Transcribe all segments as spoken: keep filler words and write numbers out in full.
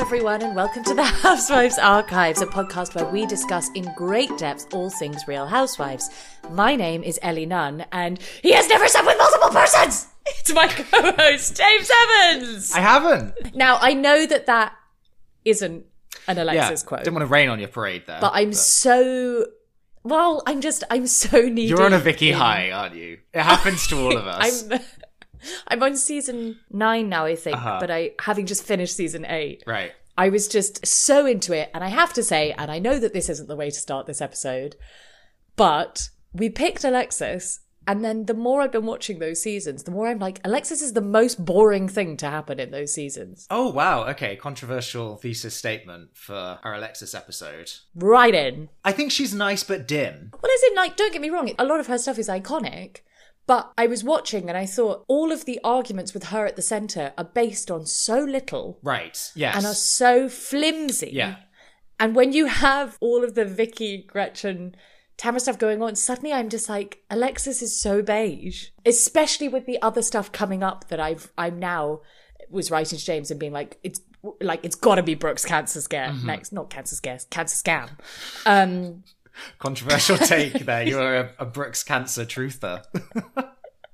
everyone, and welcome to the Housewives Archives, a podcast where we discuss in great depth all things Real Housewives. My name is Ellie Nunn, and he has never slept with multiple persons! It's my co-host, James Evans! I haven't! Now, I know that that isn't an Alexis yeah, quote. Didn't want to rain on your parade there. But I'm but... so... Well, I'm just... I'm so knee You're on a Vicky in... high, aren't you? It happens to all of us. I'm... I'm on season nine now, I think, uh-huh. but I having just finished season eight. Right. I was just so into it, and I have to say, and I know that this isn't the way to start this episode, but we picked Alexis, and then the more I've been watching those seasons, the more I'm like, Alexis is the most boring thing to happen in those seasons. Oh, wow. Okay, controversial thesis statement for our Alexis episode. Right in. I think she's nice but dim. Well, as in, like, don't get me wrong, a lot of her stuff is iconic. But I was watching and I thought all of the arguments with her at the centre are based on so little. Right, yes. And are so flimsy. Yeah. And when you have all of the Vicky, Gretchen, Tamara stuff going on, suddenly I'm just like, Alexis is so beige. Especially with the other stuff coming up that I've, I'm now was writing to James and being like, it's like, it's got to be Brooke's cancer scare mm-hmm. next. Not cancer scare, cancer scam. Um... Controversial take there. You're a, a Brooks cancer truther. But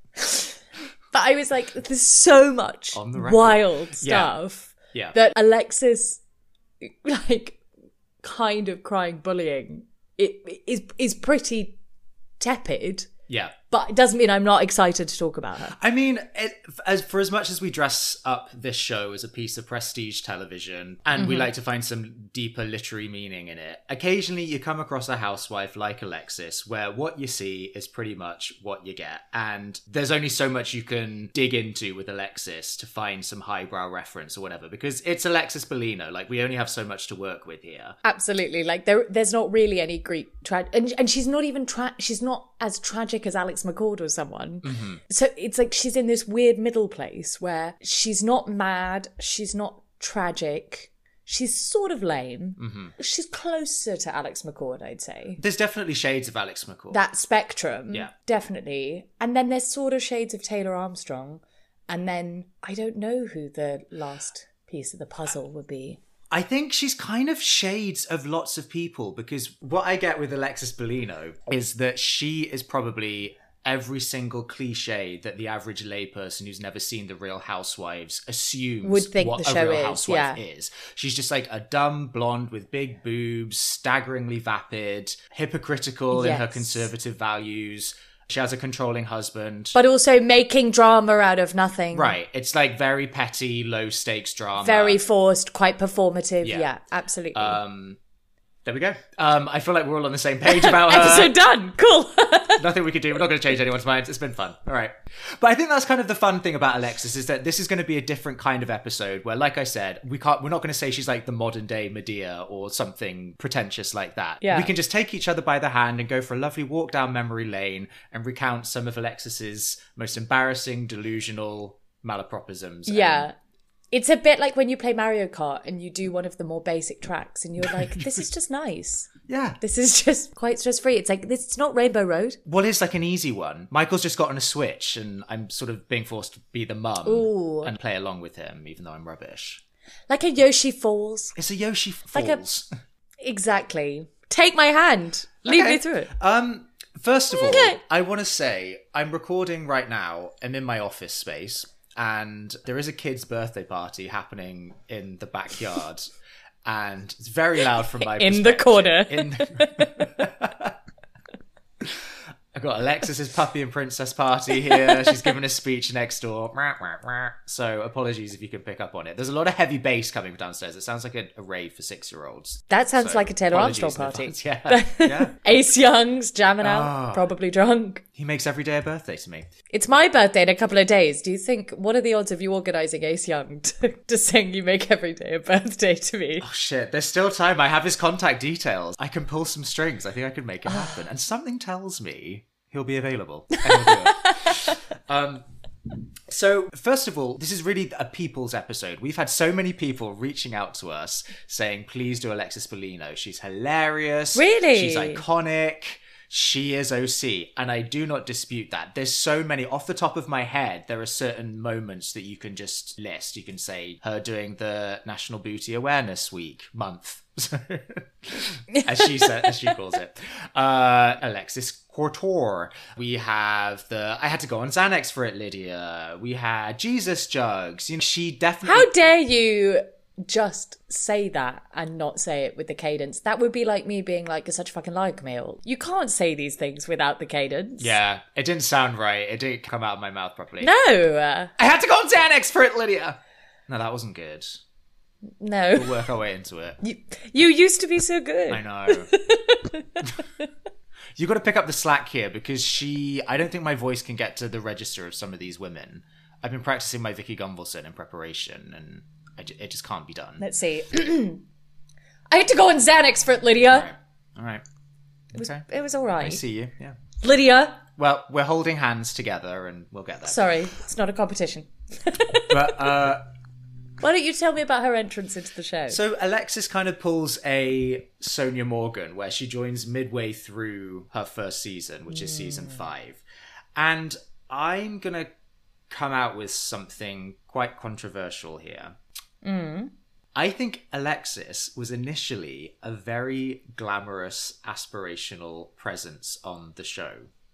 I was like, there's so much wild stuff yeah. Yeah. that Alexis, like, kind of crying bullying, it is is pretty tepid. Yeah. But it doesn't mean I'm not excited to talk about her. I mean, it, as for as much as we dress up this show as a piece of prestige television, and mm-hmm. we like to find some deeper literary meaning in it, occasionally you come across a housewife like Alexis, where what you see is pretty much what you get. And there's only so much you can dig into with Alexis to find some highbrow reference or whatever, because it's Alexis Bellino. Like, we only have so much to work with here. Absolutely. Like, there, there's not really any Greek... Tra- and, and she's not even... Tra- she's not as tragic as Alex McCord or someone. Mm-hmm. So it's like she's in this weird middle place where she's not mad, she's not tragic, she's sort of lame. Mm-hmm. She's closer to Alex McCord, I'd say. There's definitely shades of Alex McCord. That spectrum, yeah, definitely. And then there's sort of shades of Taylor Armstrong. And then I don't know who the last piece of the puzzle would be. I think she's kind of shades of lots of people, because what I get with Alexis Bellino is that she is probably every single cliche that the average layperson who's never seen The Real Housewives assumes would think what the a show Real is, Housewife yeah. is. She's just like a dumb blonde with big boobs, staggeringly vapid, hypocritical yes. in her conservative values. She has a controlling husband. But also making drama out of nothing. Right. It's like very petty, low stakes drama. Very forced, quite performative. Yeah, yeah absolutely. Um, there we go. Um, I feel like we're all on the same page about her. Episode done. Cool. Nothing we could do. We're not going to change anyone's minds. It's been fun. All right. But I think that's kind of the fun thing about Alexis, is that this is going to be a different kind of episode where, like I said, we can't, we're not going to say she's like the modern day Medea or something pretentious like that. Yeah. We can just take each other by the hand and go for a lovely walk down memory lane and recount some of Alexis's most embarrassing, delusional malapropisms. Yeah. And it's a bit like when you play Mario Kart and you do one of the more basic tracks and you're like, this is just nice. Yeah. This is just quite stress-free. It's like, this, it's not Rainbow Road. Well, it's like an easy one. Michael's just gotten a Switch and I'm sort of being forced to be the mum Ooh. and play along with him, even though I'm rubbish. Like a Yoshi Falls. It's a Yoshi Falls. Like a... Exactly. Take my hand. Lead okay. me through it. Um, first of all, okay. I want to say I'm recording right now. I'm in my office space. And there is a kid's birthday party happening in the backyard. And it's very loud from my in perspective. the corner. In... I've got Alexis's puppy and princess party here. She's giving a speech next door. So apologies if you can pick up on it. There's a lot of heavy bass coming from downstairs. It sounds like a, a rave for six-year-olds. That sounds so like a Taylor Armstrong party. Yeah, yeah. Ace Young's jamming out, oh, probably drunk. He makes every day a birthday to me. It's my birthday in a couple of days. Do you think, what are the odds of you organising Ace Young to, to sing You Make Every Day a Birthday to me? Oh shit, there's still time. I have his contact details. I can pull some strings. I think I could make it happen. And something tells me he'll be available. And he'll do it. um, so, first of all, this is really a people's episode. We've had so many people reaching out to us saying, please do Alexis Bellino. She's hilarious. Really? She's iconic. She is O C, and I do not dispute that. There's so many, off the top of my head, there are certain moments that you can just list. You can say her doing the National Booty Awareness Week month, as she said, as she calls it. Uh, Alexis Couture. We have the I had to go on Xanax for it, Lydia. We had Jesus Jugs. You know, she definitely. How dare you just say that and not say it with the cadence? That would be like me being like, you're such a fucking liar, Camille. You can't say these things without the cadence. Yeah, it didn't sound right. It didn't come out of my mouth properly. No. I had to go on Xanax for it, Lydia. No, that wasn't good. No. We'll work our way into it. You, you used to be so good. I know. You got to pick up the slack here, because she... I don't think my voice can get to the register of some of these women. I've been practicing my Vicky Gunvalson in preparation, and I j- it just can't be done. Let's see. I had to go on Xanax for it, Lydia. All right. All right. It was, okay. it was all right. I see you, yeah. Lydia. Well, we're holding hands together, and we'll get there. Sorry, it's not a competition. But, uh... why don't you tell me about her entrance into the show? So Alexis kind of pulls a Sonia Morgan, where she joins midway through her first season, which is mm. season five. And I'm going to come out with something quite controversial here. Mm. I think Alexis was initially a very glamorous, aspirational presence on the show.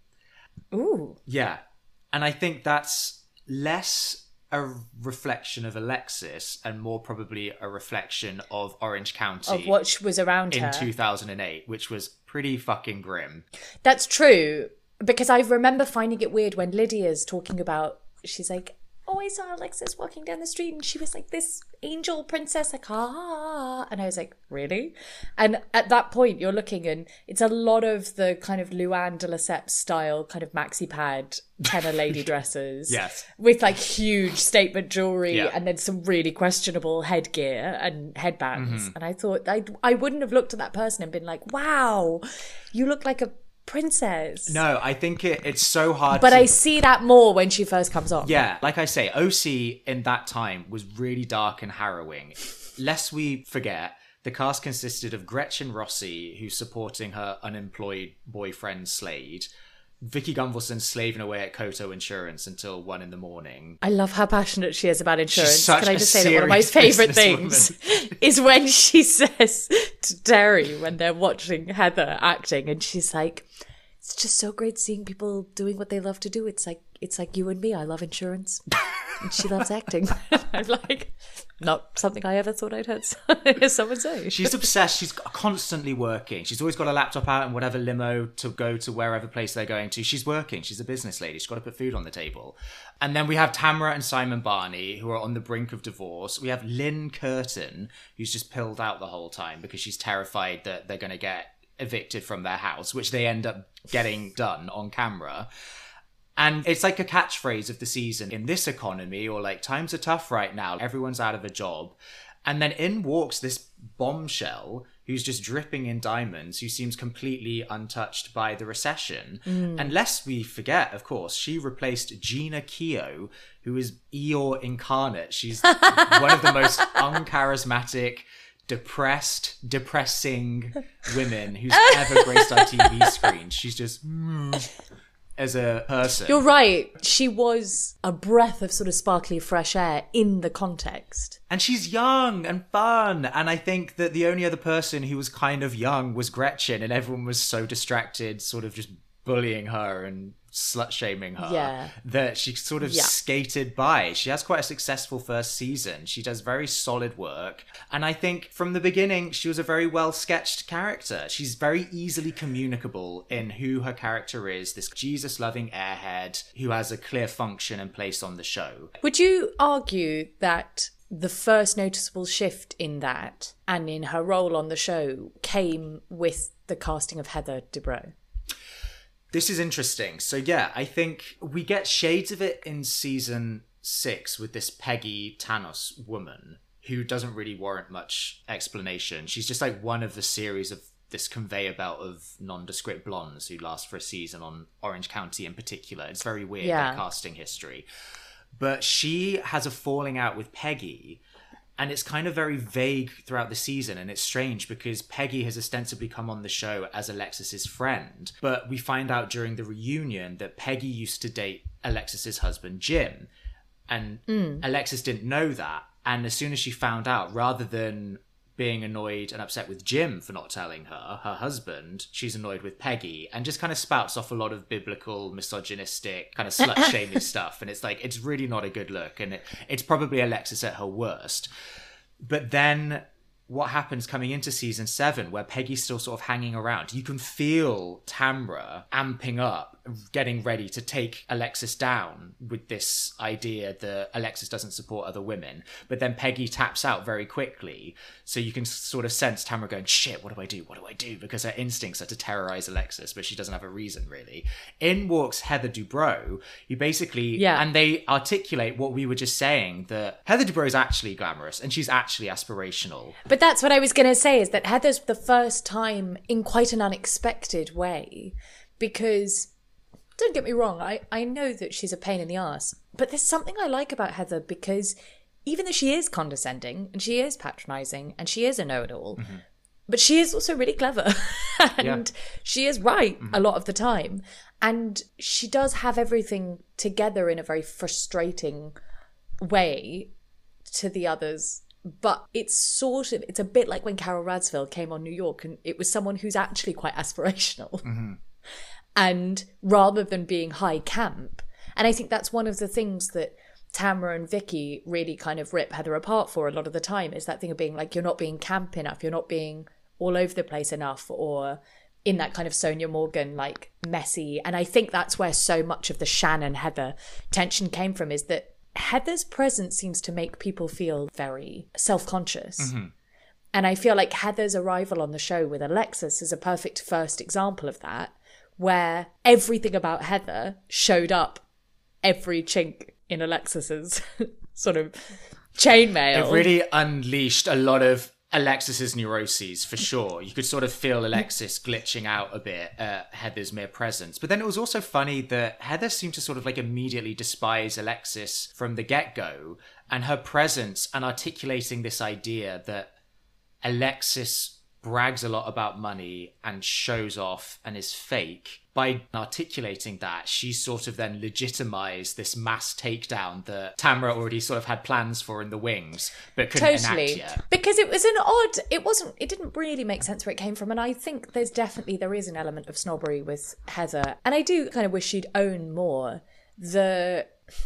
Ooh. Yeah. And I think that's less a reflection of Alexis and more probably a reflection of Orange County. Of what was around in her. In two thousand eight, which was pretty fucking grim. That's true. Because I remember finding it weird when Lydia's talking about, she's like, oh, I saw Alexis walking down the street and she was like this angel princess, like, ah. And I was like, really? And at that point, you're looking and it's a lot of the kind of Luann de Lesseps style kind of maxi pad tenor lady dresses. Yes. With like huge statement jewelry yeah. and then some really questionable headgear and headbands. Mm-hmm. And I thought, I, I wouldn't have looked at that person and been like, wow, you look like a princess. No, I think it, it's so hard but to... I see that more when she first comes on. Yeah, like I say, O C in that time was really dark and harrowing. Lest we forget, the cast consisted of Gretchen Rossi, who's supporting her unemployed boyfriend Slade, Vicky Gunvalson slaving away at Koto Insurance until one in the morning. I love how passionate she is about insurance. Can I just say that one of my favourite things is when she says to Terry when they're watching Heather acting and she's like, it's just so great seeing people doing what they love to do. It's like it's like you and me. I love insurance. And she loves acting. I'm like, not something I ever thought I'd heard someone say. She's obsessed. She's constantly working. She's always got a laptop out and whatever limo to go to wherever place they're going to. She's working. She's a business lady. She's got to put food on the table. And then we have Tamara and Simon Barney, who are on the brink of divorce. We have Lynn Curtin, who's just pilled out the whole time because she's terrified that they're going to get evicted from their house, which they end up getting done on camera. And it's like a catchphrase of the season in this economy, or like, times are tough right now, everyone's out of a job. And then in walks this bombshell who's just dripping in diamonds, who seems completely untouched by the recession. Mm. And lest we forget, of course, she replaced Gina Keogh, who is Eeyore incarnate. She's one of the most uncharismatic, depressed, depressing women who's ever graced our T V screen. She's just... Mm, as a person. You're right. She was a breath of sort of sparkly fresh air in the context. And she's young and fun. And I think that the only other person who was kind of young was Gretchen, and everyone was so distracted, sort of just bullying her and slut-shaming her, yeah. that she sort of yeah. skated by. She has quite a successful first season. She does very solid work. And I think from the beginning, she was a very well-sketched character. She's very easily communicable in who her character is, this Jesus-loving airhead who has a clear function and place on the show. Would you argue that the first noticeable shift in that and in her role on the show came with the casting of Heather Dubrow? This is interesting. So yeah, I think we get shades of it in season six with this Peggy Tanos woman who doesn't really warrant much explanation. She's just like one of the series of this conveyor belt of nondescript blondes who last for a season on Orange County in particular. It's very weird, yeah. their casting history. But she has a falling out with Peggy, And it's kind of very vague throughout the season, and it's strange because Peggy has ostensibly come on the show as Alexis's friend, but we find out during the reunion that Peggy used to date Alexis's husband, Jim, and mm. Alexis didn't know that. And as soon as she found out, rather than being annoyed and upset with Jim for not telling her, her husband, she's annoyed with Peggy and just kind of spouts off a lot of biblical, misogynistic, kind of slut-shaming stuff. And it's like, it's really not a good look. And it, it's probably Alexis at her worst. But then what happens coming into season seven, where Peggy's still sort of hanging around, you can feel Tamra amping up, getting ready to take Alexis down with this idea that Alexis doesn't support other women. But then Peggy taps out very quickly. So you can sort of sense Tamra going, shit, what do I do? What do I do? Because her instincts are to terrorize Alexis, but she doesn't have a reason, really. In walks Heather Dubrow, who basically, yeah. and they articulate what we were just saying, that Heather Dubrow is actually glamorous and she's actually aspirational. But that's what I was going to say, is that Heather's the first time in quite an unexpected way, because don't get me wrong, I, I know that she's a pain in the arse, but there's something I like about Heather, because even though she is condescending and she is patronising and she is a know-it-all, mm-hmm. but she is also really clever and yeah. she is right mm-hmm. a lot of the time. And she does have everything together in a very frustrating way to the others. But it's sort of, it's a bit like when Carol Radsville came on New York, and it was someone who's actually quite aspirational. Mm-hmm. And rather than being high camp. And I think that's one of the things that Tamra and Vicky really kind of rip Heather apart for a lot of the time, is that thing of being like, you're not being camp enough, you're not being all over the place enough, or in that kind of Sonia Morgan, like, messy. And I think that's where so much of the Shannon Heather tension came from, is that Heather's presence seems to make people feel very self-conscious. Mm-hmm. And I feel like Heather's arrival on the show with Alexis is a perfect first example of that, where everything about Heather showed up every chink in Alexis's sort of chainmail. It really unleashed a lot of Alexis's neuroses, for sure. You could sort of feel Alexis glitching out a bit at Heather's mere presence. But then it was also funny that Heather seemed to sort of like immediately despise Alexis from the get-go, and her presence and articulating this idea that Alexis brags a lot about money and shows off and is fake. By articulating that, she sort of then legitimized this mass takedown that Tamra already sort of had plans for in the wings, but couldn't totally. enact yet. Because it was an odd, it wasn't, it didn't really make sense where it came from. And I think there's definitely, there is an element of snobbery with Heather. And I do kind of wish she'd own more the...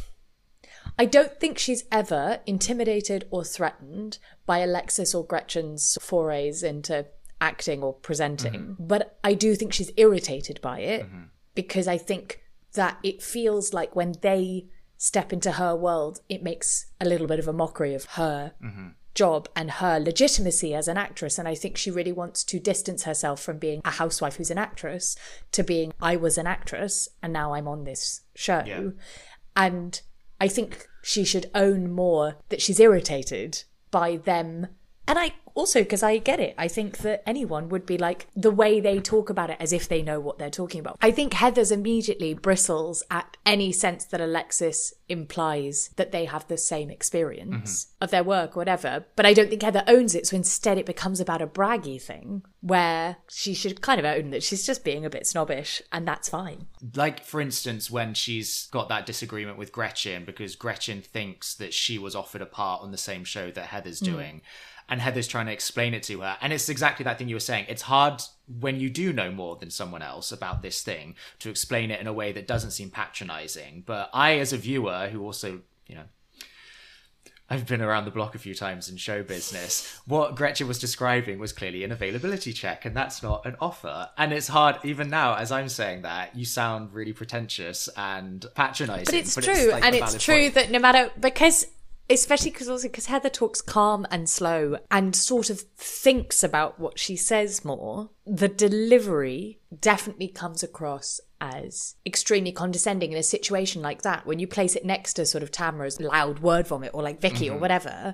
I don't think she's ever intimidated or threatened by Alexis or Gretchen's forays into acting or presenting. Mm-hmm. But I do think she's irritated by it, mm-hmm. because I think that it feels like when they step into her world, it makes a little bit of a mockery of her mm-hmm. job and her legitimacy as an actress. And I think she really wants to distance herself from being a housewife who's an actress to being, I was an actress and now I'm on this show. Yeah. And I think she should own more that she's irritated by them. And I also, because I get it, I think that anyone would be like, the way they talk about it as if they know what they're talking about. I think Heather's immediately bristles at any sense that Alexis implies that they have the same experience mm-hmm. of their work or whatever. But I don't think Heather owns it. So instead it becomes about a braggy thing where she should kind of own that she's just being a bit snobbish, and that's fine. Like, for instance, when she's got that disagreement with Gretchen because Gretchen thinks that she was offered a part on the same show that Heather's mm. doing. And Heather's trying to explain it to her. And it's exactly that thing you were saying. It's hard when you do know more than someone else about this thing to explain it in a way that doesn't seem patronizing. But I, as a viewer who also, you know, I've been around the block a few times in show business, what Gretchen was describing was clearly an availability check, and that's not an offer. And it's hard, even now, as I'm saying that, you sound really pretentious and patronizing. But it's but true. It's like and it's true point. that no matter, because... Especially because also because Heather talks calm and slow and sort of thinks about what she says more, the delivery definitely comes across as extremely condescending in a situation like that. When you place it next to sort of Tamra's loud word vomit or like Vicky mm-hmm. or whatever,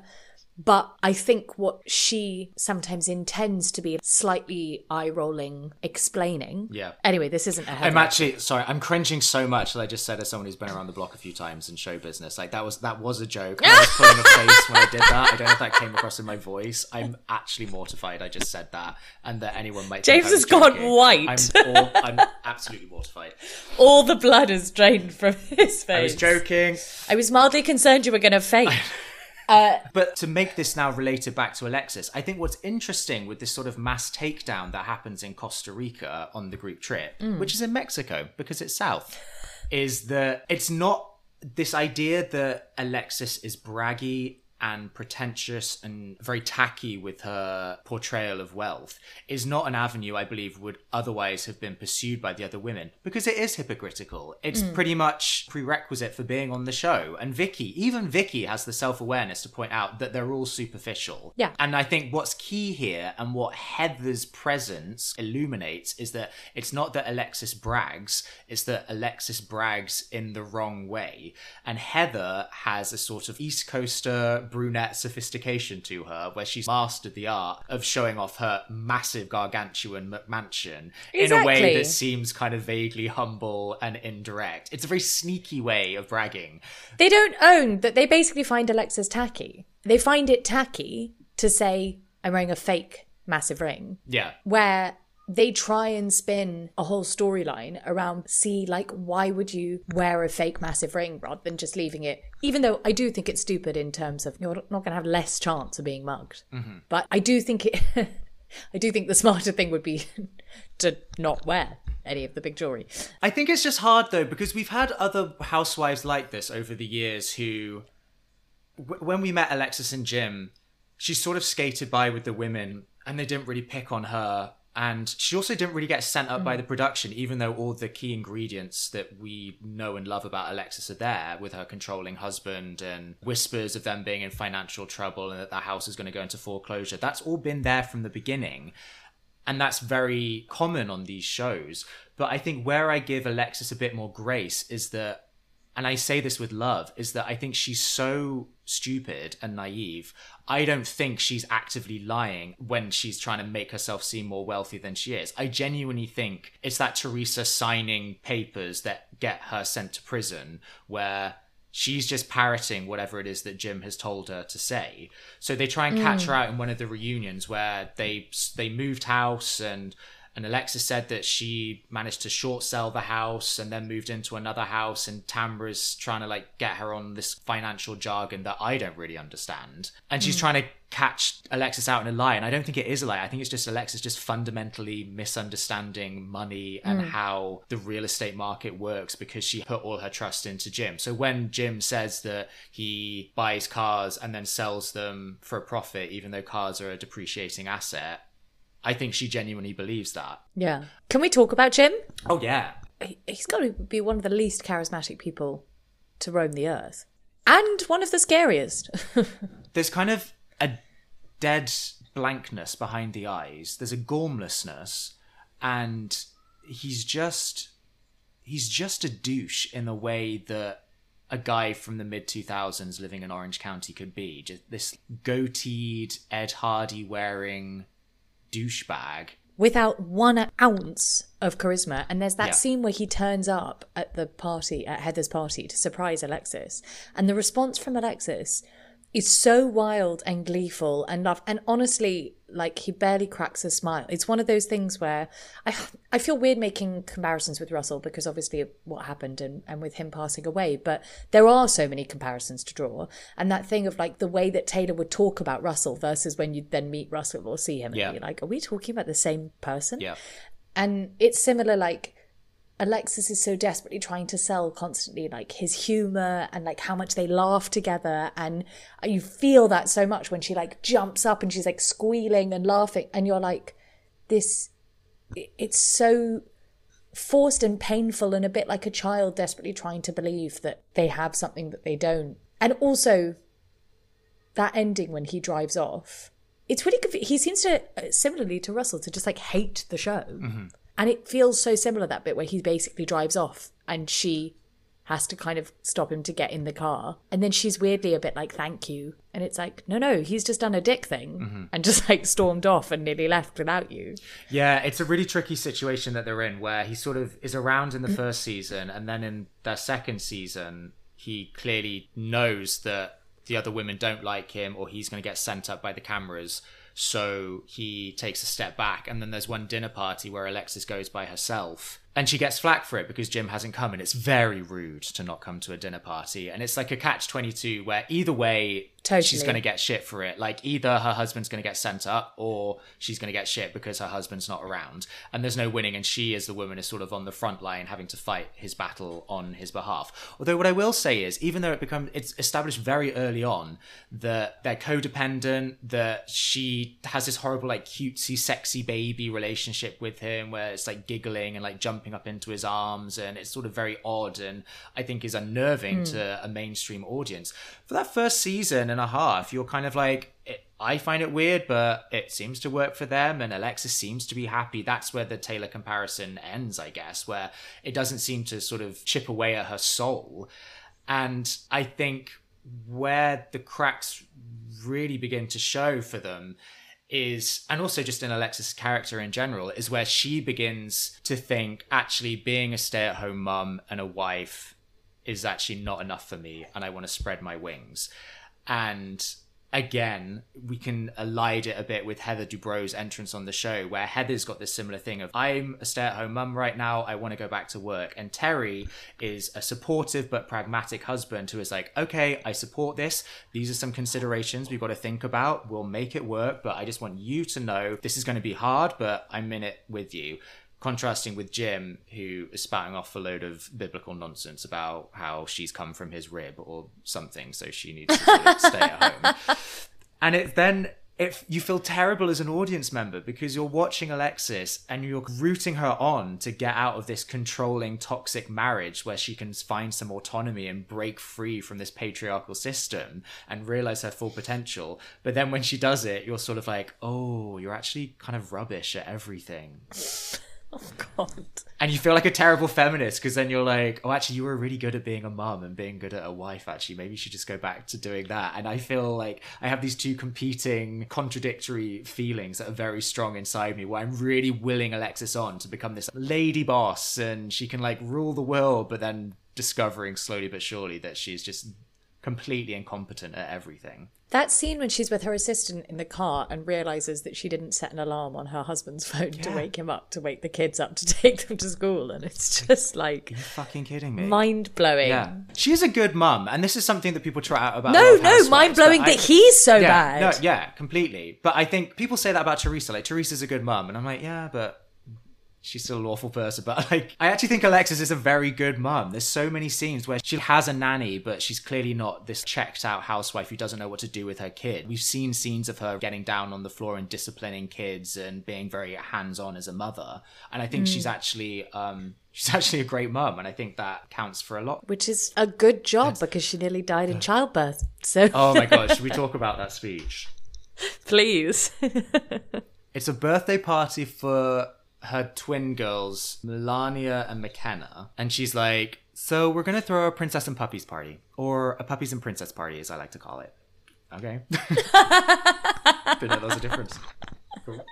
But I think what she sometimes intends to be slightly eye-rolling explaining. Yeah. Anyway, this isn't a I'm actually, sorry, I'm cringing so much that I just said as someone who's been around the block a few times in show business. Like, that was that was a joke. I was pulling a face when I did that. I don't know if that came across in my voice. I'm actually mortified I just said that. And that anyone might think James I was has gone joking. white. I'm, all, I'm absolutely mortified. All the blood is drained from his face. I was joking. I was mildly concerned you were going to faint. Uh, but to make this now related back to Alexis, I think what's interesting with this sort of mass takedown that happens in Costa Rica on the group trip, mm. which is in Mexico because it's south, is that it's not this idea that Alexis is braggy and pretentious and very tacky with her portrayal of wealth is not an avenue I believe would otherwise have been pursued by the other women, because it is hypocritical. It's mm. pretty much prerequisite for being on the show. And Vicky, even Vicky has the self-awareness to point out that they're all superficial. Yeah. And I think what's key here and what Heather's presence illuminates is that it's not that Alexis brags, it's that Alexis brags in the wrong way. And Heather has a sort of East Coaster brunette sophistication to her, where she's mastered the art of showing off her massive gargantuan McMansion exactly. in a way that seems kind of vaguely humble and indirect. It's a very sneaky way of bragging. They don't own that they basically find Alexis tacky. They find it tacky to say, I'm wearing a fake massive ring. Yeah. Where they try and spin a whole storyline around, see, like, why would you wear a fake massive ring rather than just leaving it? Even though I do think it's stupid in terms of you're not going to have less chance of being mugged. Mm-hmm. But I do think it, I do think the smarter thing would be to not wear any of the big jewelry. I think it's just hard though, because we've had other housewives like this over the years who, w- when we met Alexis and Jim, she sort of skated by with the women and they didn't really pick on her. And she also didn't really get sent up mm. by the production, even though all the key ingredients that we know and love about Alexis are there, with her controlling husband and whispers of them being in financial trouble and that the house is going to go into foreclosure. That's all been there from the beginning. And that's very common on these shows. But I think where I give Alexis a bit more grace is that, and I say this with love, is that I think she's so stupid and naive. I don't think she's actively lying when she's trying to make herself seem more wealthy than she is. I genuinely think it's that Teresa signing papers that get her sent to prison, where she's just parroting whatever it is that Jim has told her to say. So they try and catch mm. her out in one of the reunions where they they moved house, and And Alexis said that she managed to short sell the house and then moved into another house, and Tamra's trying to like get her on this financial jargon that I don't really understand. And she's mm. trying to catch Alexis out in a lie. And I don't think it is a lie. I think it's just Alexis just fundamentally misunderstanding money and mm. how the real estate market works, because she put all her trust into Jim. So when Jim says that he buys cars and then sells them for a profit, even though cars are a depreciating asset, I think she genuinely believes that. Yeah. Can we talk about Jim? Oh, yeah. He's got to be one of the least charismatic people to roam the earth. And one of the scariest. There's kind of a dead blankness behind the eyes. There's a gormlessness. And he's just... He's just a douche in the way that a guy from the mid two thousands living in Orange County could be. Just this goateed, Ed Hardy wearing douchebag without one ounce of charisma. And there's that yeah. scene where he turns up at the party, at Heather's party, to surprise Alexis, and the response from Alexis is so wild and gleeful and love, and honestly, like, he barely cracks a smile. It's one of those things where I I feel weird making comparisons with Russell, because obviously what happened and, and with him passing away, but there are so many comparisons to draw. And that thing of like the way that Taylor would talk about Russell versus when you then meet Russell or see him yeah. and be like, are we talking about the same person? Yeah. And it's similar, like, Alexis is so desperately trying to sell constantly like his humor and like how much they laugh together, and you feel that so much when she like jumps up and she's like squealing and laughing, and you're like, this, it's so forced and painful and a bit like a child desperately trying to believe that they have something that they don't. And also that ending when he drives off, it's really good. He seems to, similarly to Russell, to just like hate the show. Mm-hmm. And it feels so similar, that bit where he basically drives off and she has to kind of stop him to get in the car. And then she's weirdly a bit like, thank you. And it's like, no, no, he's just done a dick thing mm-hmm. and just like stormed off and nearly left without you. Yeah, it's a really tricky situation that they're in where he sort of is around in the first season, and then in their second season, he clearly knows that the other women don't like him or he's going to get sent up by the cameras. So he takes a step back, and then there's one dinner party where Alexis goes by herself. And she gets flack for it because Jim hasn't come, and it's very rude to not come to a dinner party. And it's like a catch twenty-two where either way, totally. She's going to get shit for it. Like either her husband's going to get sent up or she's going to get shit because her husband's not around. And there's no winning. And she, as the woman, is sort of on the front line having to fight his battle on his behalf. Although what I will say is, even though it becomes, it's established very early on that they're codependent, that she has this horrible, like cutesy, sexy baby relationship with him where it's like giggling and like jumping up into his arms, and it's sort of very odd and I think is unnerving mm. to a mainstream audience. For that first season and a half, you're kind of like, it, I find it weird, but it seems to work for them, and Alexis seems to be happy. That's where the Taylor comparison ends, I guess, where it doesn't seem to sort of chip away at her soul. And I think where the cracks really begin to show for them is, and also just in Alexis' character in general, is where she begins to think, actually being a stay-at-home mum and a wife is actually not enough for me, and I want to spread my wings. And again, we can allied it a bit with Heather Dubrow's entrance on the show, where Heather's got this similar thing of, I'm a stay-at-home mum right now, I want to go back to work. And Terry is a supportive but pragmatic husband who is like, okay, I support this. These are some considerations we've got to think about. We'll make it work, but I just want you to know this is going to be hard, but I'm in it with you. Contrasting with Jim, who is spouting off a load of biblical nonsense about how she's come from his rib or something, so she needs to sort of stay at home. And it then, it, you feel terrible as an audience member because you're watching Alexis and you're rooting her on to get out of this controlling, toxic marriage where she can find some autonomy and break free from this patriarchal system and realize her full potential. But then when she does it, you're sort of like, oh, you're actually kind of rubbish at everything. Oh, God. And you feel like a terrible feminist because then you're like, oh, actually, you were really good at being a mum and being good at a wife, actually. Maybe you should just go back to doing that. And I feel like I have these two competing, contradictory feelings that are very strong inside me where I'm really willing Alexis on to become this lady boss and she can like rule the world, but then discovering slowly but surely that she's just completely incompetent at everything. That scene when she's with her assistant in the car and realises that she didn't set an alarm on her husband's phone yeah. to wake him up, to wake the kids up, to take them to school. And it's just like... Are you fucking kidding me? Mind-blowing. Yeah. She's a good mum. And this is something that people try out about No, no, mind-blowing that I, he's so yeah, bad. No, yeah, completely. But I think people say that about Teresa. Like, Teresa's a good mum. And I'm like, yeah, but... she's still an awful person, but like I actually think Alexis is a very good mum. There's so many scenes where she has a nanny, but she's clearly not this checked out housewife who doesn't know what to do with her kid. We've seen scenes of her getting down on the floor and disciplining kids and being very hands-on as a mother. And I think mm. she's actually um she's actually a great mum, and I think that counts for a lot. Which is a good job because she nearly died in childbirth. So oh my god, should we talk about that speech? Please. It's a birthday party for her twin girls, Melania and McKenna. And she's like, so we're going to throw a princess and puppies party. Or a puppies and princess party, as I like to call it. Okay. Didn't know there was a difference. Cool.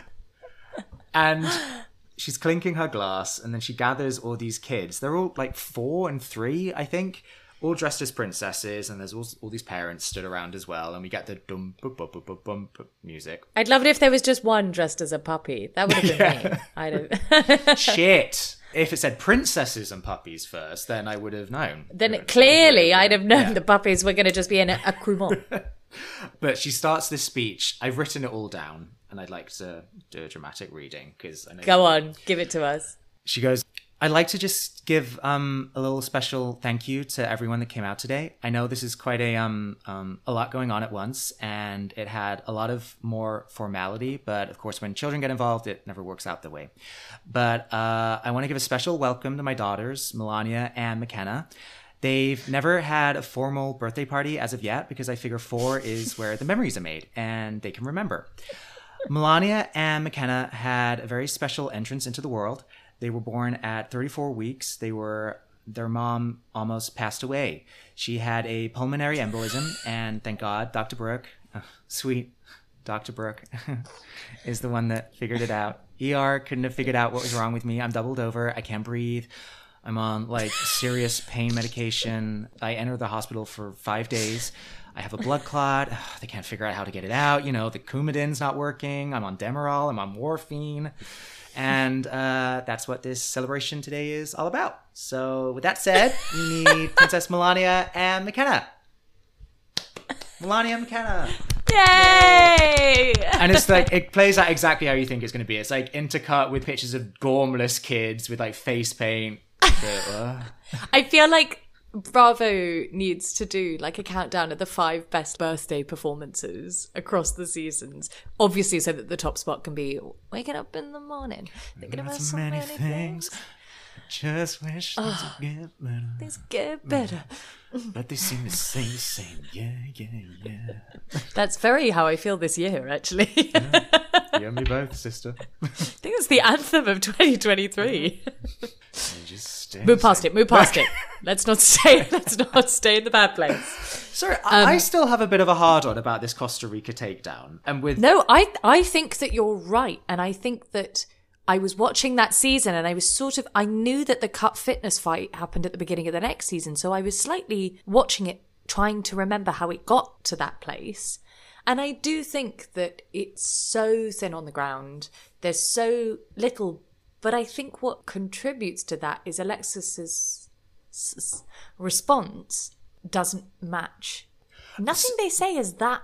And she's clinking her glass, and then she gathers all these kids. They're all like four and three, I think. All dressed as princesses, and there's all, all these parents stood around as well, and we get the dum bum bum bum bum music. I'd love it if there was just one dressed as a puppy. That would have been yeah. me. I don't. Shit. If it said princesses and puppies first, then I would have known. Then it, clearly I'd have known yeah. the puppies were going to just be in a accoutrement. But she starts this speech. I've written it all down, and I'd like to do a dramatic reading because I know. Go on, give it to us. She goes, I'd like to just give um, a little special thank you to everyone that came out today. I know this is quite a um, um, a lot going on at once, and it had a lot of more formality. But of course, when children get involved, it never works out the way. But uh, I want to give a special welcome to my daughters, Melania and McKenna. They've never had a formal birthday party as of yet because I figure four is where the memories are made and they can remember. Melania and McKenna had a very special entrance into the world. They were born at thirty-four weeks. They were their mom almost passed away. She had a pulmonary embolism, and thank God, Doctor Brooke, oh, sweet Doctor Brooke, is the one that figured it out. E R couldn't have figured out what was wrong with me. I'm doubled over. I can't breathe. I'm on like serious pain medication. I entered the hospital for five days. I have a blood clot. Ugh, they can't figure out how to get it out. You know, the Coumadin's not working. I'm on Demerol. I'm on morphine. And uh, that's what this celebration today is all about. So with that said, we need Princess Melania and McKenna. Melania McKenna. Yay! And it's like, it plays out exactly how you think it's going to be. It's like intercut with pictures of gormless kids with like face paint. But, uh. I feel like Bravo needs to do like a countdown of the five best birthday performances across the seasons. Obviously, so that the top spot can be waking up in the morning, thinking about so many, many things. things. Just wish things oh, would get better. Things get better. But they seem to stay the same. Yeah, yeah, yeah. That's very how I feel this year, actually. Yeah. You and me both, sister. I think it's the anthem of twenty twenty-three. Just move past it, move past it. Let's not stay, let's not stay in the bad place. Sorry, I, um, I still have a bit of a hard-on about this Costa Rica takedown. And with No, I I think that you're right. And I think that I was watching that season and I was sort of, I knew that the Cup Fitness fight happened at the beginning of the next season. So I was slightly watching it, trying to remember how it got to that place. And I do think that it's so thin on the ground. There's so little. But I think what contributes to that is Alexis's s- response doesn't match. Nothing they say is that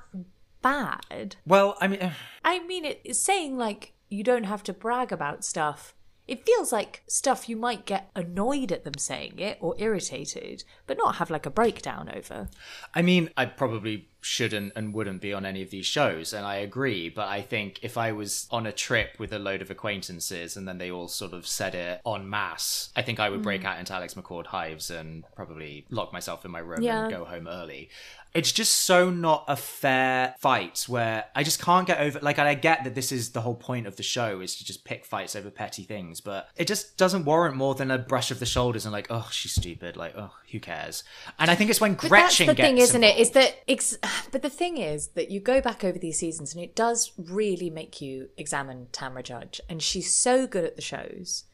bad. Well, I mean... Uh... I mean, it, it's saying, like, you don't have to brag about stuff. It feels like stuff you might get annoyed at them saying it or irritated, but not have like a breakdown over. I mean, I probably shouldn't and wouldn't be on any of these shows, and I agree, but I think if I was on a trip with a load of acquaintances and then they all sort of said it en masse, I think I would break mm. out into Alex McCord hives and probably lock myself in my room yeah. and go home early. It's just so not a fair fight where I just can't get over, like, I get that this is the whole point of the show is to just pick fights over petty things, but it just doesn't warrant more than a brush of the shoulders and like, oh, she's stupid, like, oh, who cares? And I think it's when but Gretchen that's the gets thing, isn't involved. it? Is that ex- but the thing is that you go back over these seasons and it does really make you examine Tamra Judge, and she's so good at the shows,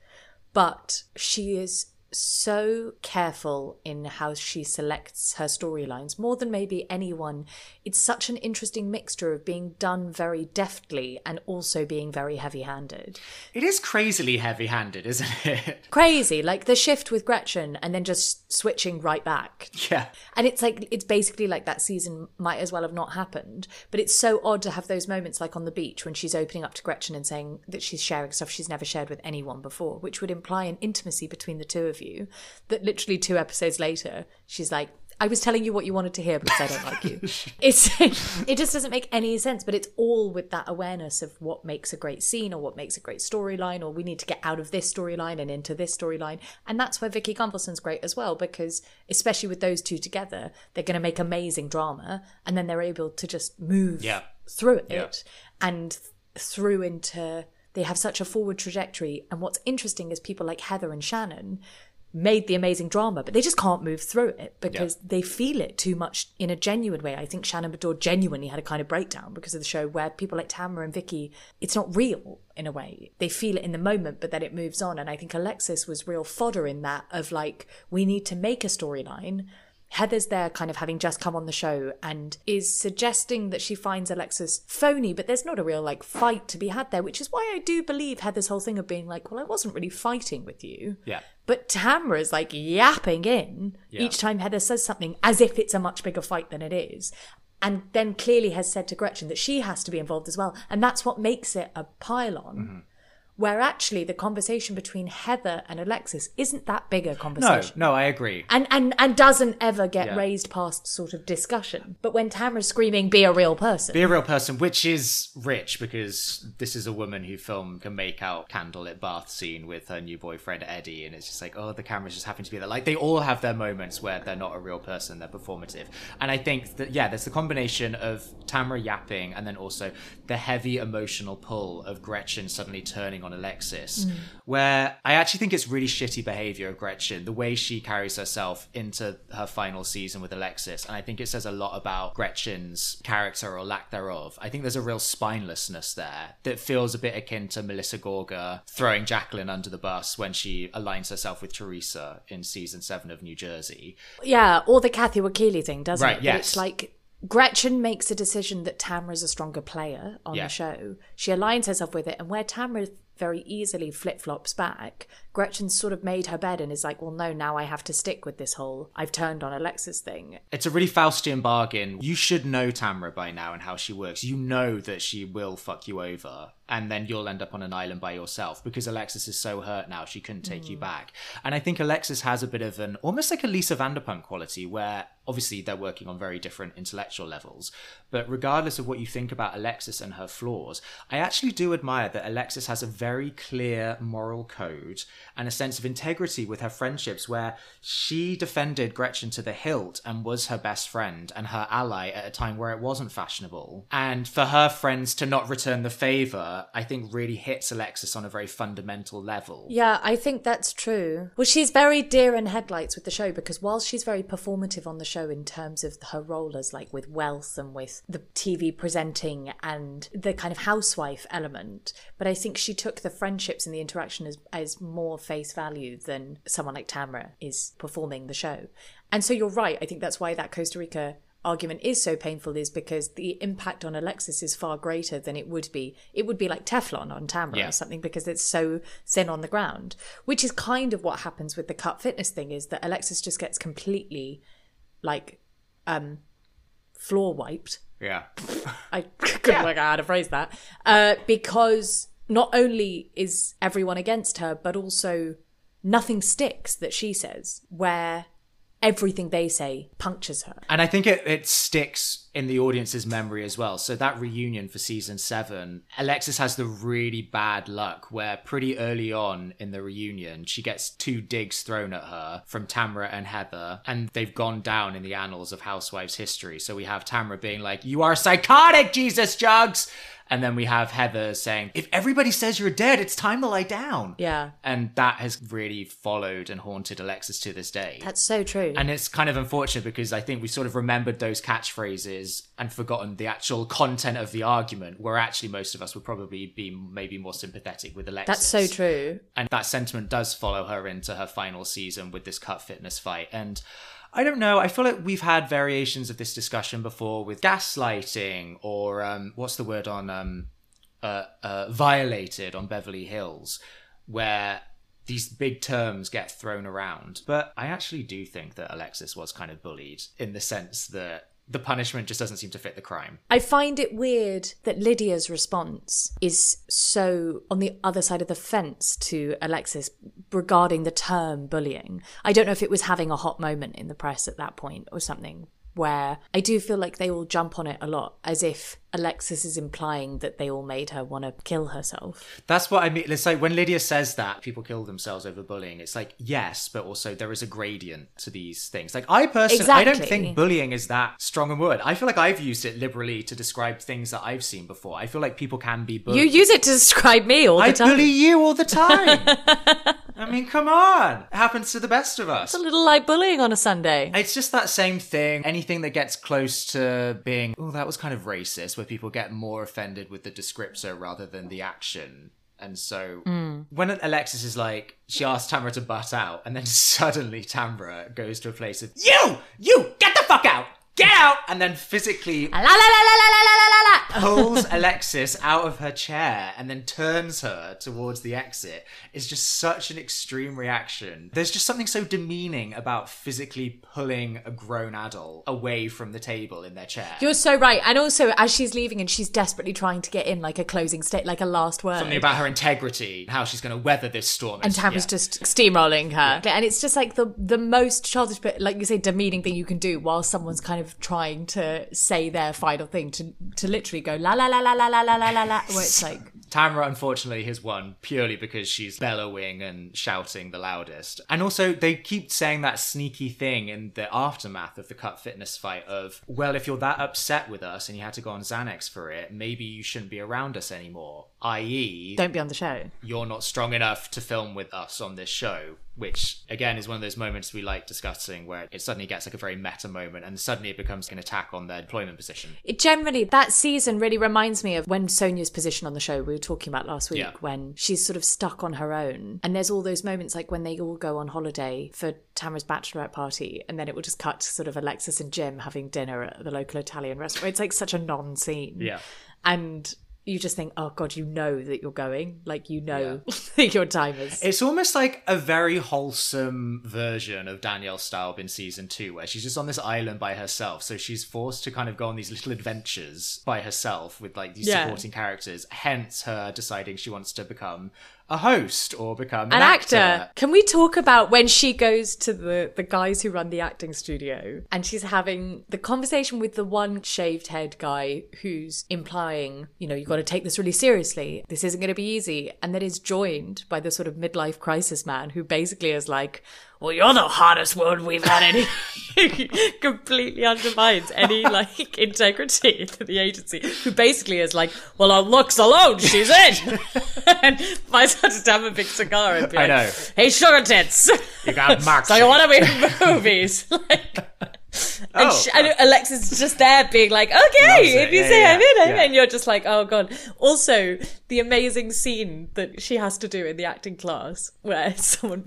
but she is so careful in how she selects her storylines, more than maybe anyone. It's such an interesting mixture of being done very deftly and also being very heavy-handed. It is crazily heavy-handed, isn't it? Crazy, like the shift with Gretchen and then just switching right back. Yeah. And it's like, it's basically like that season might as well have not happened, but it's so odd to have those moments like on the beach when she's opening up to Gretchen and saying that she's sharing stuff she's never shared with anyone before, which would imply an intimacy between the two of you, that literally two episodes later she's like, I was telling you what you wanted to hear because I don't like you. It's it just doesn't make any sense, but it's all with that awareness of what makes a great scene or what makes a great storyline, or we need to get out of this storyline and into this storyline. And that's where Vicky Gunvalson's great as well, because especially with those two together, they're going to make amazing drama, and then they're able to just move yeah. through it yeah. and through into, they have such a forward trajectory. And what's interesting is people like Heather and Shannon made the amazing drama, but they just can't move through it because yeah. they feel it too much in a genuine way. I think Shannon Bedore genuinely had a kind of breakdown because of the show, where people like Tamra and Vicky, it's not real in a way. They feel it in the moment, but then it moves on. And I think Alexis was real fodder in that, of like, we need to make a storyline. Heather's there kind of having just come on the show and is suggesting that she finds Alexis phony, but there's not a real like fight to be had there, which is why I do believe Heather's whole thing of being like, well, I wasn't really fighting with you. Yeah. But Tamra's like yapping in yeah. each time Heather says something as if it's a much bigger fight than it is. And then clearly has said to Gretchen that she has to be involved as well. And that's what makes it a pile-on. Mm-hmm. Where actually the conversation between Heather and Alexis isn't that big a conversation. No, no, I agree. And and, and doesn't ever get yeah. raised past sort of discussion. But when Tamra's screaming, be a real person. Be a real person, which is rich, because this is a woman who filmed a make-out candlelit bath scene with her new boyfriend Eddie, and it's just like, oh, the cameras just happen to be there. Like, they all have their moments where they're not a real person, they're performative. And I think that, yeah, there's the combination of Tamra yapping and then also the heavy emotional pull of Gretchen suddenly turning on on Alexis, mm. where I actually think it's really shitty behavior of Gretchen, the way she carries herself into her final season with Alexis. And I think it says a lot about Gretchen's character or lack thereof. I think there's a real spinelessness there that feels a bit akin to Melissa Gorga throwing Jacqueline under the bus when she aligns herself with Teresa in season seven of New Jersey. Yeah, or the Kathy Wakili thing, doesn't right, it? Yes. But it's like Gretchen makes a decision that Tamra's a stronger player on yeah. the show. She aligns herself with it, and where Tamra very easily flip-flops back, Gretchen sort of made her bed and is like, well, no, now I have to stick with this whole I've turned on Alexis thing. It's a really Faustian bargain. You should know Tamra by now and how she works. You know that she will fuck you over, and then you'll end up on an island by yourself because Alexis is so hurt now she couldn't take mm. you back. And I think Alexis has a bit of an, almost like a Lisa Vanderpump quality where obviously they're working on very different intellectual levels. But regardless of what you think about Alexis and her flaws, I actually do admire that Alexis has a very clear moral code and a sense of integrity with her friendships, where she defended Gretchen to the hilt and was her best friend and her ally at a time where it wasn't fashionable. And for her friends to not return the favour, I think really hits Alexis on a very fundamental level. Yeah, I think that's true. Well, she's very deer in headlights with the show, because while she's very performative on the show in terms of her role as like with wealth and with the T V presenting and the kind of housewife element, but I think she took the friendships and the interaction as, as more face value than someone like Tamra is performing the show. And so you're right. I think that's why that Costa Rica argument is so painful, is because the impact on Alexis is far greater than it would be. It would be like Teflon on Tamra yeah. or something, because it's so thin on the ground, which is kind of what happens with the Cut Fitness thing, is that Alexis just gets completely like um, floor wiped. Yeah. I couldn't yeah. work out how to phrase that. Uh, because not only is everyone against her, but also nothing sticks that she says, where everything they say punctures her. And I think it, it sticks in the audience's memory as well. So that reunion for season seven, Alexis has the really bad luck where pretty early on in the reunion, she gets two digs thrown at her from Tamra and Heather, and they've gone down in the annals of Housewives history. So we have Tamra being like, "You are psychotic, Jesus Jugs!" And then we have Heather saying, "If everybody says you're dead, it's time to lie down." Yeah. And that has really followed and haunted Alexis to this day. That's so true. And it's kind of unfortunate because I think we sort of remembered those catchphrases and forgotten the actual content of the argument, where actually most of us would probably be maybe more sympathetic with Alexis. That's so true. And that sentiment does follow her into her final season with this Cut Fitness fight. And I don't know, I feel like we've had variations of this discussion before with gaslighting or um, what's the word on um, uh, uh, violated on Beverly Hills, where these big terms get thrown around. But I actually do think that Alexis was kind of bullied in the sense that the punishment just doesn't seem to fit the crime. I find it weird that Lydia's response is so on the other side of the fence to Alexis regarding the term bullying. I don't know if it was having a hot moment in the press at that point or something, where I do feel like they all jump on it a lot, as if Alexis is implying that they all made her want to kill herself. That's what I mean. It's like when Lydia says that people kill themselves over bullying, it's like, yes, but also there is a gradient to these things. Like I personally, exactly. I don't think bullying is that strong a word. I feel like I've used it liberally to describe things that I've seen before. I feel like people can be bullied. You use it to describe me all the I time. I bully you all the time. I mean, come on. It happens to the best of us. It's a little like bullying on a Sunday. It's just that same thing. Anything that gets close to being, oh, that was kind of racist, where people get more offended with the descriptor rather than the action. And so mm. when Alexis is like, she asks Tamra to butt out, and then suddenly Tamra goes to a place of, you, you, get the fuck out, get out, and then physically la, la, la, la, la, la, la, la. pulls Alexis out of her chair and then turns her towards the exit. It's just such an extreme reaction. There's just something so demeaning about physically pulling a grown adult away from the table in their chair. You're so right. And also, as she's leaving and she's desperately trying to get in like a closing state, like a last word. Something about her integrity, how she's going to weather this storm. And Tamra's yeah. just steamrolling her. Yeah. And it's just like the, the most childish, but like you say, demeaning thing you can do while someone's kind of trying to say their final thing, to to literally go la la la la la la la la la la, where it's like... Tamra, unfortunately, has won purely because she's bellowing and shouting the loudest. And also, they keep saying that sneaky thing in the aftermath of the Cut Fitness fight of, well, if you're that upset with us and you had to go on Xanax for it, maybe you shouldn't be around us anymore. that is, don't be on the show. You're not strong enough to film with us on this show, which again is one of those moments we like discussing where it suddenly gets like a very meta moment and suddenly it becomes an attack on their employment position. It generally, that season really reminds me of when Sonia's position on the show we were talking about last week, yeah. when she's sort of stuck on her own. And there's all those moments like when they all go on holiday for Tamara's bachelorette party and then it will just cut to sort of Alexis and Jim having dinner at the local Italian restaurant. It's like such a non-scene. Yeah. And you just think, oh God, you know that you're going. Like, you know yeah. that your time is. It's almost like a very wholesome version of Danielle Staub in season two, where she's just on this island by herself. So she's forced to kind of go on these little adventures by herself with like these yeah. supporting characters. Hence her deciding she wants to become a host or become an, an actor. actor. Can we talk about when she goes to the, the guys who run the acting studio and she's having the conversation with the one shaved head guy who's implying, you know, you've got to take this really seriously. This isn't going to be easy. And then is joined by the sort of midlife crisis man who basically is like, well, you're the hottest one we've had any. Completely undermines any like integrity to the agency, who basically is like, well, on looks alone, she's in. And might have to have a big cigar and be I like, know. hey, sugar tits. You got marks. So you want to be in movies? Like, and, oh, she, and Alexis is just there being like, okay, if you yeah, say yeah, I'm in it. yeah. And you're just like, oh God. Also, the amazing scene that she has to do in the acting class where someone...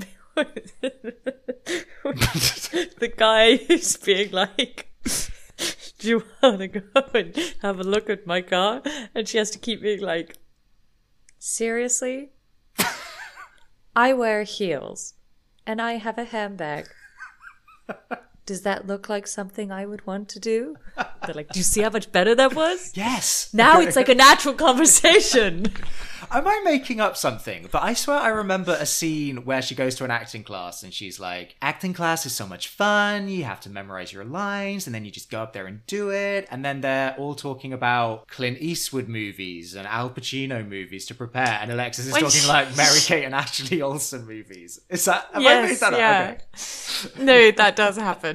the guy is being like, do you want to go and have a look at my car? And she has to keep being like, seriously? I wear heels and I have a handbag. Does that look like something I would want to do? They're like, do you see how much better that was? Yes. Now it's like a natural conversation. Am I making up something? But I swear I remember a scene where she goes to an acting class and she's like, acting class is so much fun. You have to memorize your lines and then you just go up there and do it. And then they're all talking about Clint Eastwood movies and Al Pacino movies to prepare. And Alexis is When talking she- like Mary-Kate and Ashley Olsen movies. Is that, have I Yes, made that up? yeah. Okay. No, that does happen.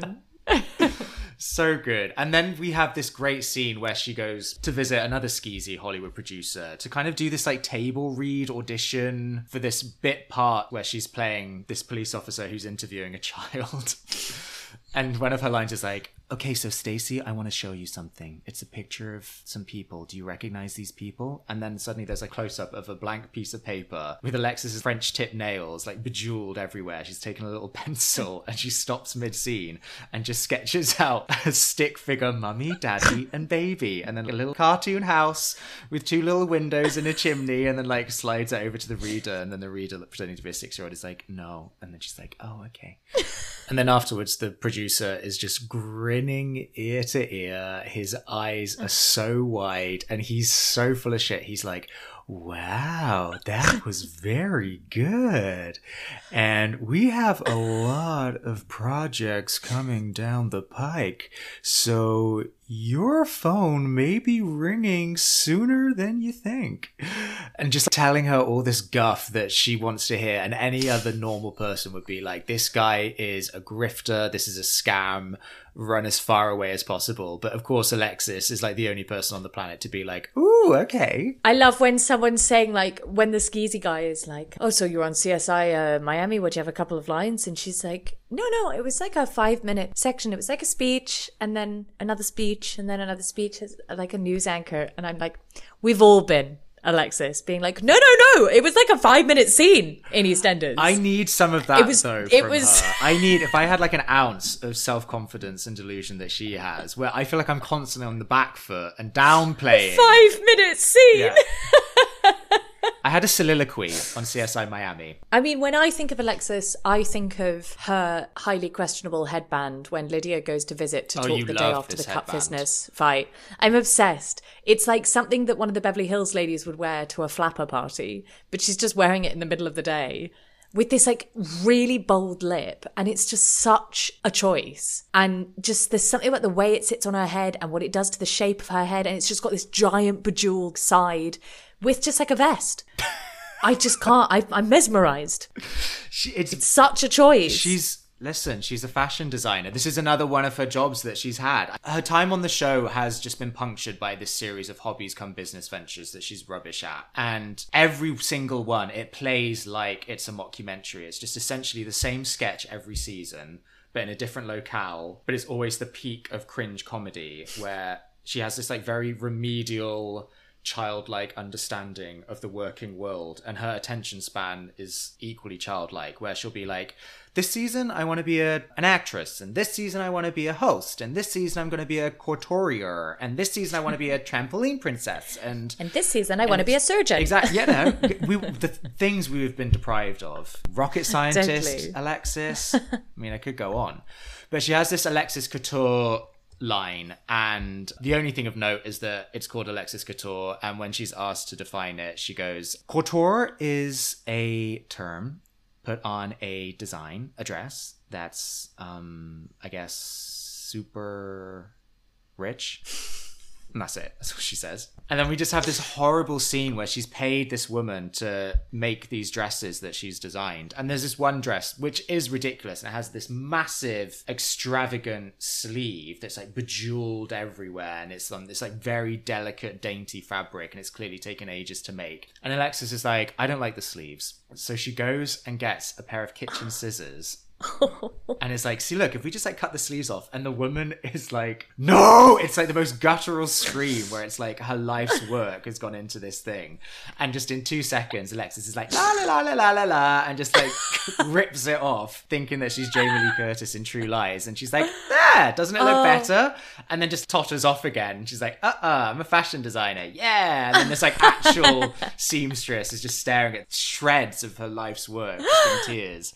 So good. And then we have this great scene where she goes to visit another skeezy Hollywood producer to kind of do this like table read audition for this bit part where she's playing this police officer who's interviewing a child. And one of her lines is like, okay, so Stacey, I want to show you something. It's a picture of some people. Do you recognize these people? And then suddenly there's a close-up of a blank piece of paper with Alexis's French tip nails, like bejeweled everywhere. She's taken a little pencil and she stops mid-scene and just sketches out a stick figure mummy, daddy, and baby. And then a little cartoon house with two little windows and a chimney, and then like slides it over to the reader. And then the reader, pretending to be a six-year-old, is like, no. And then she's like, oh, okay. And then afterwards, the producer is just grinning ear to ear. His eyes are so wide and he's so full of shit. He's like, wow, that was very good. And we have a lot of projects coming down the pike. So your phone may be ringing sooner than you think. And just telling her all this guff that she wants to hear. And any other normal person would be like, this guy is a grifter. This is a scam. Run as far away as possible. But of course, Alexis is like the only person on the planet to be like, ooh, okay. I love when someone's saying, like, when the skeezy guy is like, oh, so you're on C S I uh, Miami, would you have a couple of lines? And she's like, no, no, it was like a five minute section. It was like a speech and then another speech and then another speech, as like a news anchor. And I'm like, we've all been. Alexis being like, no, no, no, it was like a five minute scene in EastEnders. I need some of that, It was- though, it from was- her. I need, if I had like an ounce of self-confidence and delusion that she has, where I feel like I'm constantly on the back foot and downplaying. Five minute scene. Yeah. I had a soliloquy on C S I Miami. I mean, when I think of Alexis, I think of her highly questionable headband when Lydia goes to visit to Oh, talk you the day love after the this cut headband. business fight. I'm obsessed. It's like something that one of the Beverly Hills ladies would wear to a flapper party, but she's just wearing it in the middle of the day with this like really bold lip. And it's just such a choice. And just there's something about the way it sits on her head and what it does to the shape of her head. And it's just got this giant bejeweled side with just like a vest. I just can't. I, I'm mesmerized. She, it's, It's such a choice. she's listen, she's a fashion designer. This is another one of her jobs that she's had. Her time on the show has just been punctured by this series of hobbies come business ventures that she's rubbish at. And every single one, it plays like it's a mockumentary. It's just essentially the same sketch every season, but in a different locale. But it's always the peak of cringe comedy where she has this like very remedial, childlike understanding of the working world, and her attention span is equally childlike, where she'll be like, this season I want to be a an actress, and this season I want to be a host, and this season I'm going to be a couturier, and this season I want to be a trampoline princess, and and this season I want to be a surgeon. Exactly. Yeah, no, we the things we've been deprived of. Rocket scientist, Totally. Alexis. I mean, I could go on, but she has this Alexis Couture line, and the only thing of note is that it's called Alexis Couture, and when she's asked to define it, she goes, couture is a term put on a design, a dress that's um I guess super rich. And that's it. That's what she says. And then we just have this horrible scene where she's paid this woman to make these dresses that she's designed. And there's this one dress, which is ridiculous. And it has this massive, extravagant sleeve that's like bejeweled everywhere. And it's on this like very delicate, dainty fabric. And it's clearly taken ages to make. And Alexis is like, I don't like the sleeves. So she goes and gets a pair of kitchen scissors. And it's like, see, look, if we just like cut the sleeves off, and the woman is like, no, it's like the most guttural scream where it's like her life's work has gone into this thing, and just in two seconds Alexis is like la la la la la la la and just like rips it off, thinking that she's Jamie Lee Curtis in True Lies, and she's like, there, doesn't it look oh. better? And then just totters off again. She's like, uh-uh, I'm a fashion designer, yeah. And then this like actual seamstress is just staring at shreds of her life's work just in tears.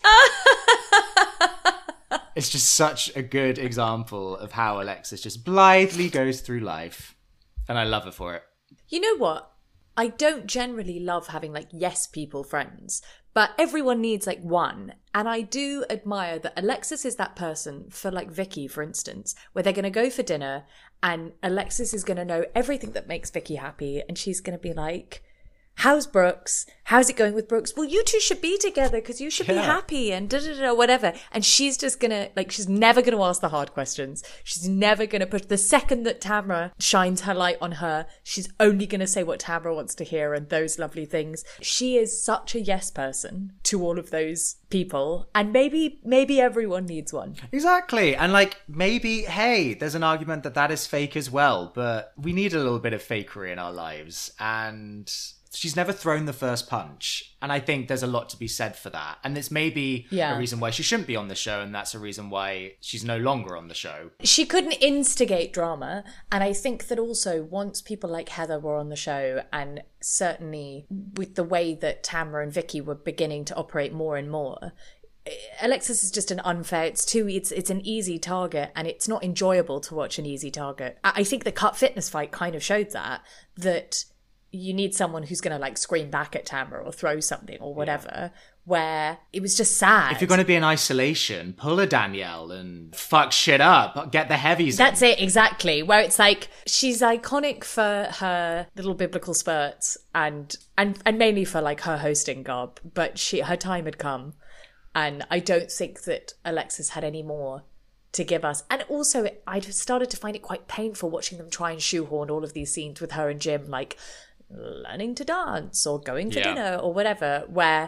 It's just such a good example of how Alexis just blithely goes through life. And I love her for it. You know what? I don't generally love having like yes people friends, but everyone needs like one. And I do admire that Alexis is that person for like Vicky, for instance, where they're going to go for dinner and Alexis is going to know everything that makes Vicky happy. And she's going to be like, how's Brooks? How's it going with Brooks? Well, you two should be together because you should yeah. be happy and da da da whatever. And she's just gonna like, she's never gonna ask the hard questions. She's never gonna push. The second that Tamra shines her light on her, she's only gonna say what Tamra wants to hear and those lovely things. She is such a yes person to all of those people, and maybe maybe everyone needs one. Exactly. And like, maybe, hey, there's an argument that that is fake as well, but we need a little bit of fakery in our lives, and she's never thrown the first punch. And I think there's a lot to be said for that. And it's maybe yeah. a reason why she shouldn't be on the show, and that's a reason why she's no longer on the show. She couldn't instigate drama. And I think that also once people like Heather were on the show, and certainly with the way that Tamra and Vicky were beginning to operate more and more, Alexis is just an unfair, it's too, it's it's an easy target, and it's not enjoyable to watch an easy target. I think the Cut Fitness fight kind of showed that, that you need someone who's going to like scream back at Tamra or throw something or whatever, yeah. where it was just sad. If you're going to be in isolation, pull a Danielle and fuck shit up, get the heavies That's in. it, exactly. Where it's like, she's iconic for her little biblical spurts and, and, and mainly for like her hosting garb, but she, her time had come. And I don't think that Alexis had any more to give us. And also, I'd started to find it quite painful watching them try and shoehorn all of these scenes with her and Jim, like learning to dance or going for yeah. dinner or whatever, where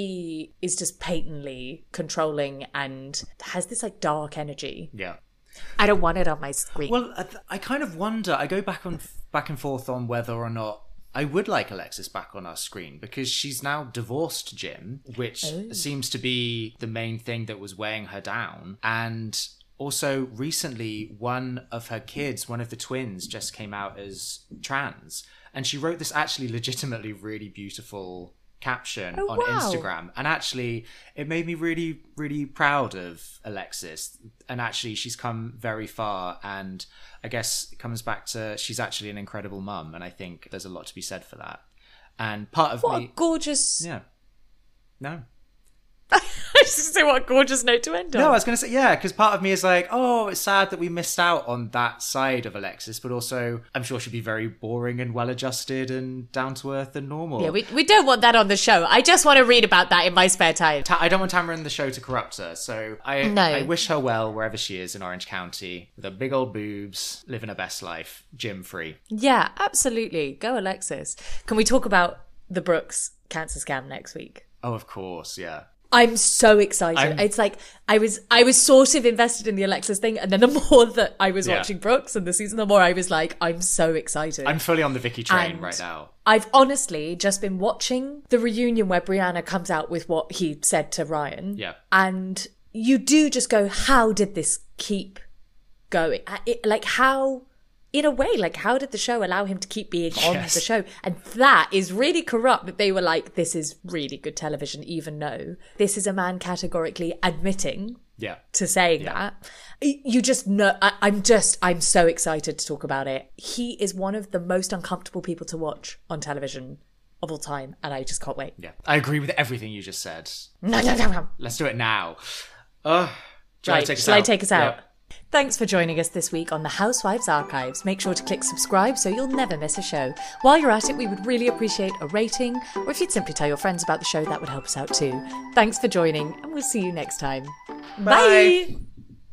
he is just patently controlling and has this like dark energy. Yeah. I don't want it on my screen. Well, I, I kind of wonder, I go back on back and forth on whether or not I would like Alexis back on our screen, because she's now divorced Jim, which oh. seems to be the main thing that was weighing her down. And also recently, one of her kids, one of the twins, just came out as trans. And she wrote this actually legitimately really beautiful caption oh, on wow. Instagram. And actually, it made me really, really proud of Alexis. And actually, she's come very far. And I guess it comes back to she's actually an incredible mum. And I think there's a lot to be said for that. And part of what me... a gorgeous... Yeah. No. I was just going to say, what a gorgeous note to end on. No, I was going to say, yeah, because part of me is like, oh, it's sad that we missed out on that side of Alexis, but also I'm sure she'd be very boring and well-adjusted and down-to-earth and normal. Yeah, we, we don't want that on the show. I just want to read about that in my spare time. Ta- I don't want Tamara in the show to corrupt her, so I, No. I wish her well wherever she is in Orange County, with her big old boobs, living her best life, gym-free. Yeah, absolutely. Go Alexis. Can we talk about the Brooks cancer scam next week? Oh, of course, yeah. I'm so excited. I'm- It's like I was I was sort of invested in the Alexis thing, and then the more that I was Yeah. watching Brooks and the season, the more I was like, I'm so excited. I'm fully on the Vicky train And right now. I've honestly just been watching the reunion where Brianna comes out with what he said to Ryan. Yeah. And you do just go, how did this keep going? Uh, It, like how, in a way, like how did the show allow him to keep being on Yes. the show? And that is really corrupt that they were like, this is really good television, even though this is a man categorically admitting Yeah. to saying that. You just know, I, I'm just, I'm so excited to talk about it. He is one of the most uncomfortable people to watch on television of all time, and I just can't wait. Yeah. I agree with everything you just said. No, no, no, no. Let's do it now. Uh, shall I Right, take us shall I out? take us out? Yeah. Thanks for joining us this week on the Housewives Archives. Make sure to click subscribe so you'll never miss a show. While you're at it, we would really appreciate a rating, or if you'd simply tell your friends about the show, that would help us out too. Thanks for joining, and we'll see you next time. Bye. Bye.